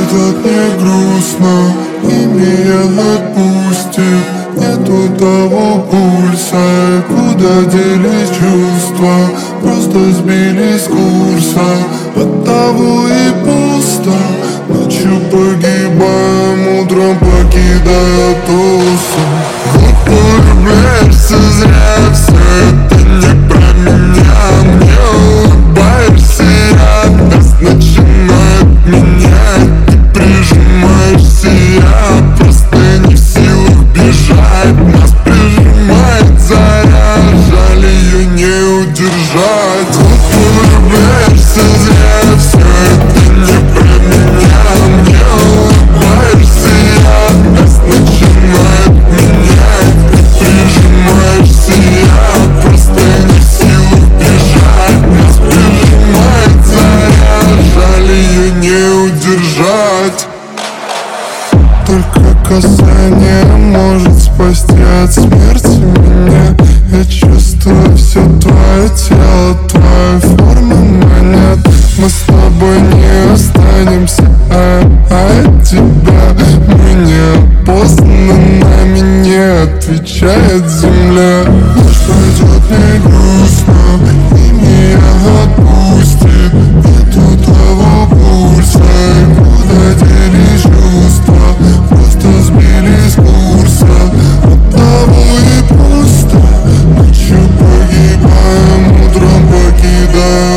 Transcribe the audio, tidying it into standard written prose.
пройдет мне грустно, и меня отпустит. Нету того пульса, куда делись чувства, просто сбились с курса, оттого и пусто. Ночью погибаем, утром покидая тусу. Вот влюбляешься зря, все это не про меня. Мне улыбаешься, радость начинает менять. Ты прижимаешься, я просто не в силах бежать. Нас прижимает заря, жаль ее не удержать. Вот влюбляешься зря, все это не про меня. Мне улыбаешься, радость начинает менять. Ты прижимаешься, я просто не в силах бежать. Нас прижимает заря, жаль ее не удержать. Только касание может спасти от смерти меня. Я чувствую все твое тело, твоя форма манят. Мы с тобой не останемся, от тебя мы не опознаны, нами не отвечает земля. Ночь пройдет мне грустно, и меня отпустит. Нету того пульса, куда делись чувства, просто сбились с курса, оттого и пусто. Ночью погибаем, утром покидаем